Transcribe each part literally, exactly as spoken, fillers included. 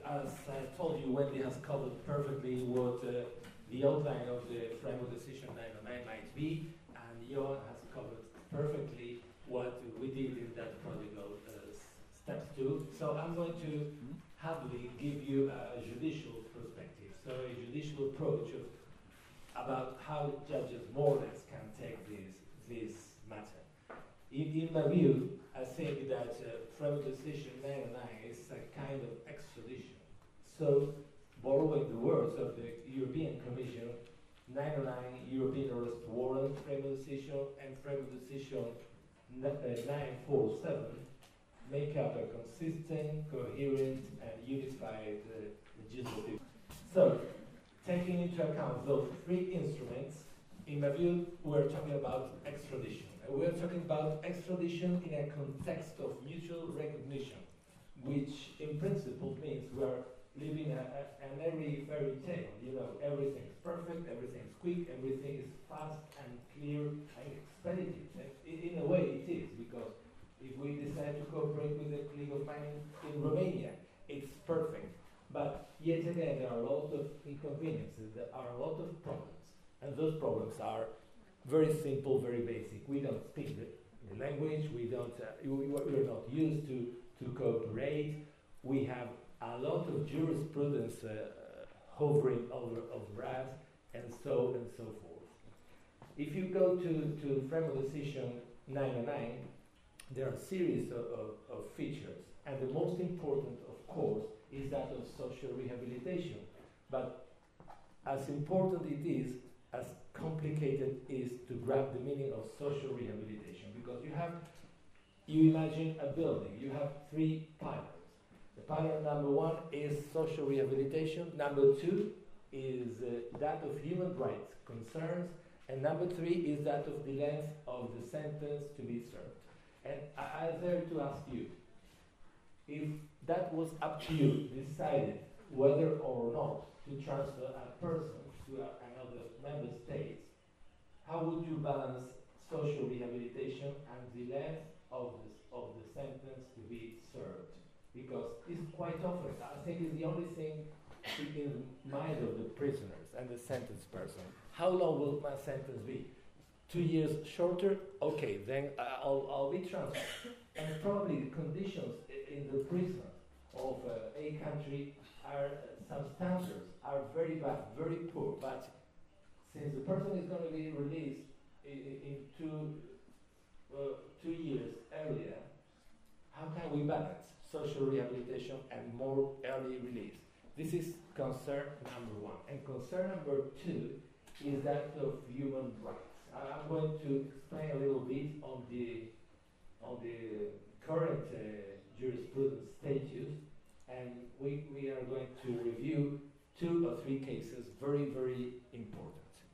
as I told you, Wendy has covered perfectly what uh, the outline of the framework decision nine oh nine might be, and Johan has covered perfectly what we did in that prodigal uh, steps two. So I'm going to happily give you a judicial perspective, so a judicial approach of about how judges more or less can take this this matter. In, in my view, I think that uh, framework decision nine oh nine is a kind of extradition. So, borrowing the words of the European Commission, nine oh nine European Arrest Warrant framework decision and framework decision nine forty-seven make up a consistent, coherent, and unified uh, legislative. So, taking into account those three instruments, in my view, we're talking about extradition. We're talking about extradition in a context of mutual recognition, which in principle means we're living a, a, an airy fairy tale. You know, everything's perfect, everything's quick, everything is fast and clear and expeditive. And in, in a way, it is, because if we decide to cooperate with the colleague of mine in Romania, it's perfect. But yet again, there are a lot of inconveniences, there are a lot of problems. And those problems are very simple, very basic. We don't speak the, the language, we don't, uh, we, we're not used to, to cooperate. We have a lot of jurisprudence uh, hovering over, over us, and so and so forth. If you go to, to framework decision nine oh nine, there are a series of, of, of features, and the most important, of course, is that of social rehabilitation. But as important it is, as complicated is to grab the meaning of social rehabilitation, because you have, you imagine a building, you have three pillars. The pillar number one is social rehabilitation, number two is uh, that of human rights concerns, and number three is that of the length of the sentence to be served. And I, I dare to ask you, if that was up to you, decided whether or not to transfer a person to a, another member state, how would you balance social rehabilitation and the length of the, of the sentence to be served? Because it's quite often, I think it's the only thing in mind of the prisoners and the sentenced person. How long will my sentence be? Two years shorter? Okay, then I'll, I'll be transferred. And probably the conditions in the prison of uh, a country are, some standards are very bad, very poor. But since the person is going to be released in, in two, uh, two years earlier, how can we balance social rehabilitation and more early release? This is concern number one. And concern number two is that of human rights. I'm going to explain a little bit on the on the current uh, jurisprudence status, and we, we are going to review two or three cases very, very important.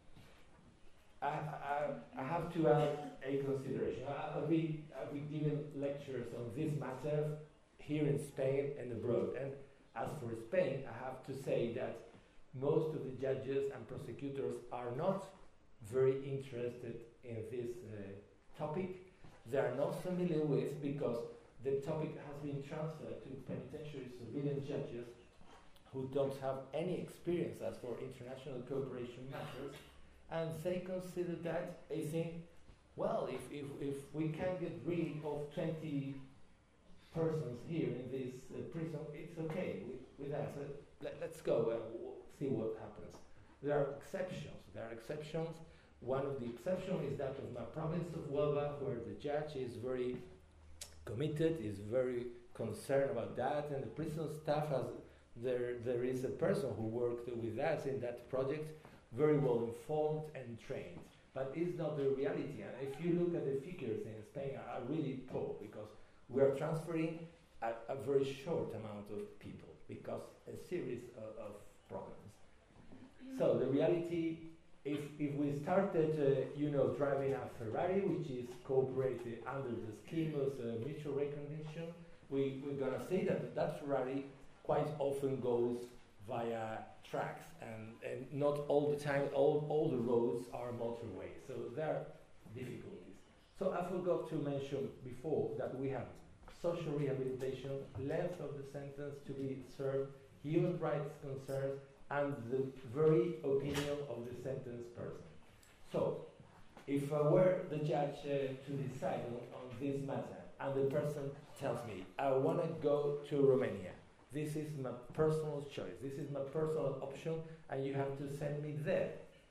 I, I, I have to add a consideration. I, I'll, be, I'll be giving lectures on this matter here in Spain and abroad. And as for Spain, I have to say that most of the judges and prosecutors are not very interested in this uh, topic. They are not familiar with, because the topic has been transferred to penitentiary civilian judges who don't have any experience as for international cooperation matters, and they consider that a thing, well, if, if, if we can get rid of twenty persons here in this uh, prison, it's okay with, with us. Uh, let, let's go and w- see what happens. There are exceptions. There are exceptions. One of the exceptions is that of my province of Huelva, where the judge is very committed, is very concerned about that, and the prison staff has, there, there is a person who worked with us in that project, very well informed and trained. But it's not the reality. And if you look at the figures in Spain, are really poor, because we are transferring a, a very short amount of people, because a series of, of problems. So the reality, if, if we started, uh, you know, driving a Ferrari, which is cooperated under the scheme of uh, mutual recognition, we, we're going to say that that Ferrari quite often goes via tracks, and, and not all the time, all, all the roads are motorways, so there are difficulties. So I forgot to mention before that we have social rehabilitation, length of the sentence to be served, human rights concerns, and the very opinion of the sentenced person. So, if I were the judge uh, to decide on, on this matter, and the person tells me, I want to go to Romania, this is my personal choice, this is my personal option, and you have to send me there.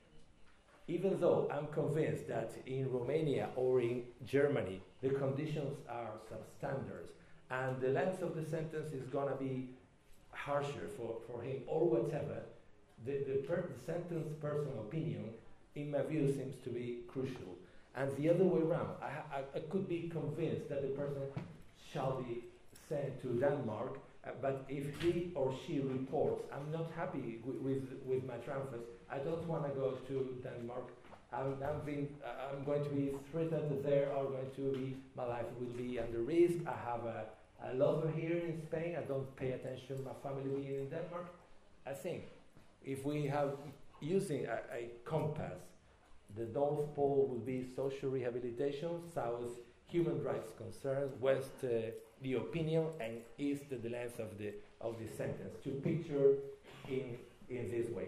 Even though I'm convinced that in Romania or in Germany, the conditions are substandard, and the length of the sentence is going to be harsher for, for him or whatever, the, the, per, the sentenced person's opinion, in my view, seems to be crucial. And the other way around, I, I, I could be convinced that the person shall be sent to Denmark, uh, but if he or she reports, I'm not happy with, with, with my transfers, I don't want to go to Denmark, I'm, I'm, being, uh, I'm going to be threatened there, or going to be, my life will be under risk, I have a, a lover here in Spain, I don't pay attention to my family being in Denmark. I think if we have using a, a compass, the North Pole will be social rehabilitation, south human rights concerns, west uh, the opinion, and east the length of the of the sentence. To picture in in this way.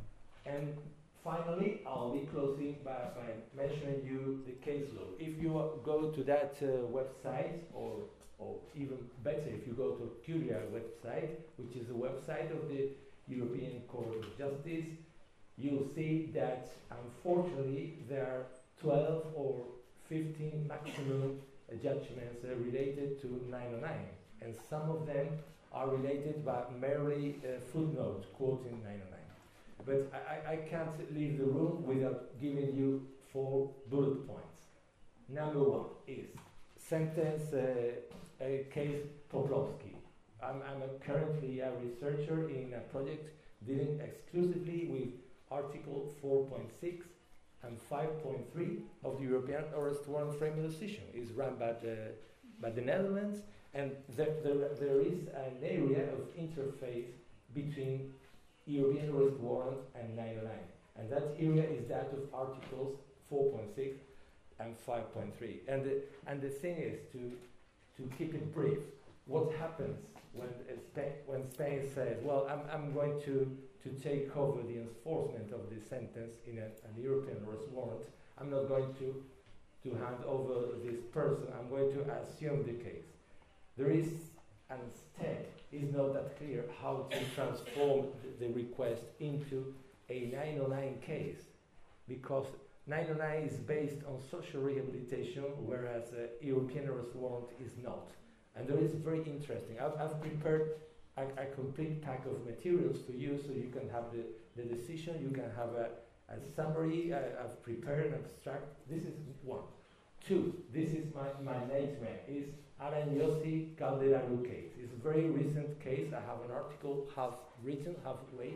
And finally, I'll be closing by, by mentioning you the case law. If you uh, go to that uh, website, or or even better, if you go to Curia website, which is a website of the European Court of Justice, you'll see that unfortunately there are twelve or fifteen maximum uh, judgments uh, related to nine oh nine, and some of them are related by merely uh, footnote quoting nine oh nine. But I, I can't leave the room without giving you four bullet points. Number one is sentence uh, a case Poplowski. I'm, I'm a currently a researcher in a project dealing exclusively with Article four point six and five point three of the European Arrest Warrant Framework Decision. It's run by the, by the Netherlands, and there, there, there is an area of interface between European Arrest Warrant and nine oh nine. And that area is that of Articles four point six and five point three. And the, and the thing is, to, to keep it brief, what happens when, uh, Spain, when Spain says, well, I'm, I'm going to to take over the enforcement of the sentence in a, an European arrest warrant, I'm not going to, to hand over this person, I'm going to assume the case. There is, and instead, is not that clear how to transform the, the request into a nine oh nine case, because nine oh nine is based on social rehabilitation, whereas a European arrest warrant is not. And there is very interesting, I've, I've prepared A, a complete pack of materials for you, so you can have the, the decision, you can have a, a summary. I, I've prepared an abstract. This is one. Two, this is my, my nightmare, is Aranyosi Calderaru case. It's a very recent case. I have an article half written, halfway,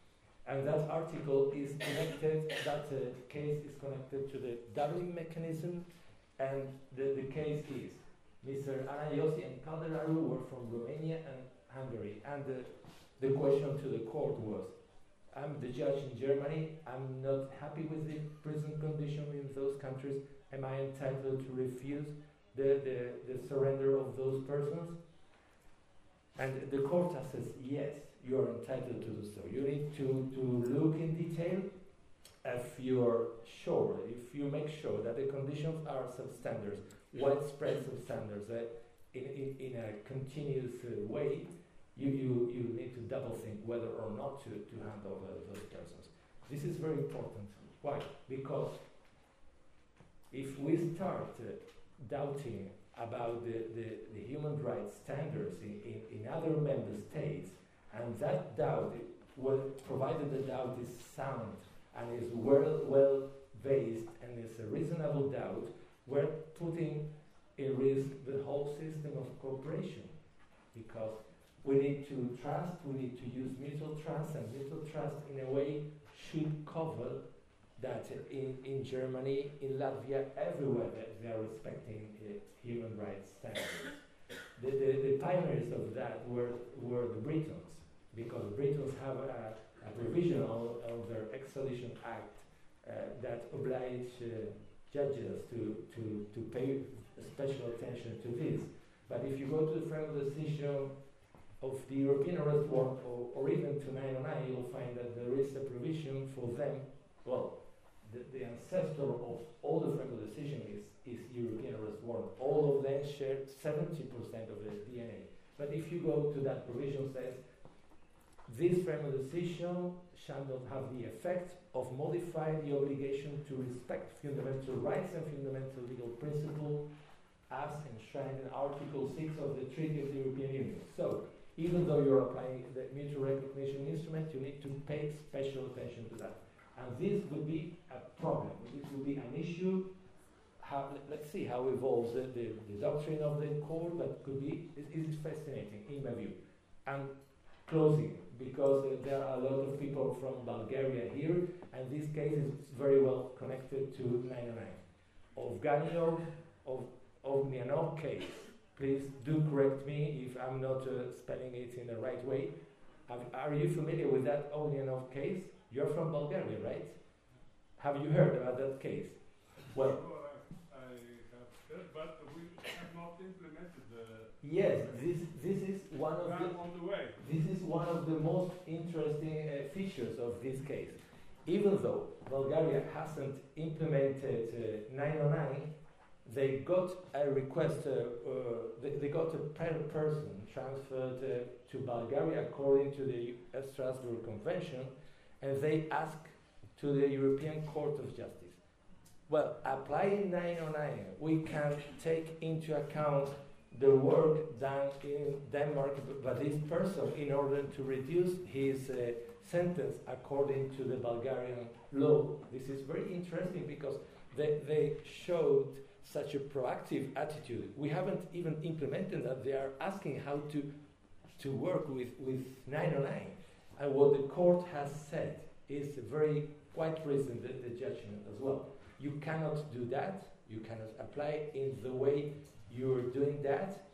and that article is connected, that uh, case is connected to the Dublin mechanism, and the, the case is Mister Aranyosi and Calderaru were from Romania and Hungary, and the, the question to the court was, I'm the judge in Germany, I'm not happy with the prison condition in those countries, am I entitled to refuse the, the, the surrender of those persons? And the court says, yes, you are entitled to do so. You need to, to look in detail if you're sure, if you make sure that the conditions are substandard, widespread substandard, uh, in, in, in a continuous uh, way, You, you, you need to double think whether or not to, to hand over those persons. This is very important. Why? Because if we start uh, doubting about the, the, the human rights standards in, in, in other member states, and that doubt, well, provided the doubt is sound and is well, well based and is a reasonable doubt, we're putting in risk the whole system of cooperation. Because we need to trust, we need to use mutual trust, and mutual trust in a way should cover that in, in Germany, in Latvia, everywhere that they are respecting uh, human rights standards. The, the, the pioneers of that were, were the Britons, because Britons have a, a provision on, on their Extradition Act uh, that oblige uh, judges to, to, to pay special attention to this. But if you go to the framework decision of the European arrest warrant, or, or even to nine oh nine, you'll find that there is a provision for them. Well, the, the ancestor of all the framework decision is, is European arrest warrant. All of them share seventy percent of the D N A. But if you go to that provision, says this framework decision shall not have the effect of modifying the obligation to respect fundamental rights and fundamental legal principles as enshrined in Article six of the Treaty of the European Union. So, even though you're applying the mutual recognition instrument, you need to pay special attention to that. And this would be a problem. This would be an issue. How, let's see how evolves the, the, the doctrine of the court, but could be, it is fascinating in my view. And closing, because uh, there are a lot of people from Bulgaria here, and this case is very well connected to nine oh nine. Ovganiov, of Ognyanov case. Please do correct me if I'm not uh, spelling it in the right way. Have, are you familiar with that Ognyanov case? You're from Bulgaria, right? Have you heard about that case? Well, I have heard, but we have not implemented the. Yes, this this is one of the on the way. This is one of the most interesting uh, features of this case. Even though Bulgaria hasn't implemented uh, nine oh nine, they got a request. Uh, uh, they, they got a per person transferred uh, to Bulgaria according to the uh, Strasbourg Convention, and they asked to the European Court of Justice. Well, applying nine oh nine, we can take into account the work done in Denmark by this person in order to reduce his uh, sentence according to the Bulgarian law. This is very interesting because they, they showed such a proactive attitude. We haven't even implemented that. They are asking how to, to work with, with nine oh nine. And what the court has said is very quite recent, the, the judgment as well. You cannot do that. You cannot apply in the way you're doing that,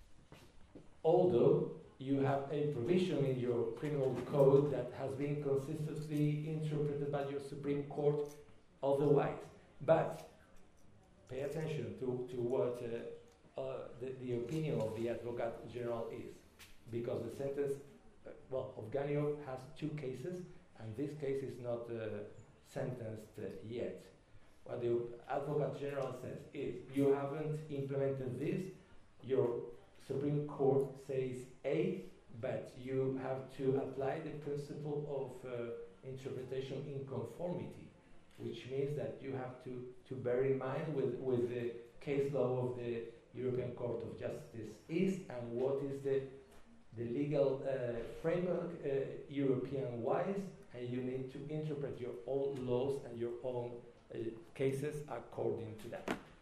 although you have a provision in your criminal code that has been consistently interpreted by your Supreme Court otherwise. But pay attention to, to what uh, uh, the, the opinion of the Advocate General is, because the sentence, uh, well, Ovganiov has two cases, and this case is not uh, sentenced uh, yet. What the Advocate General says is, you haven't implemented this, your Supreme Court says A, but you have to apply the principle of uh, interpretation in conformity, which means that you have to, to bear in mind with, with the case law of the European Court of Justice is, and what is the, the legal uh, framework uh, European-wise, and you need to interpret your own laws and your own Uh, cases according to that.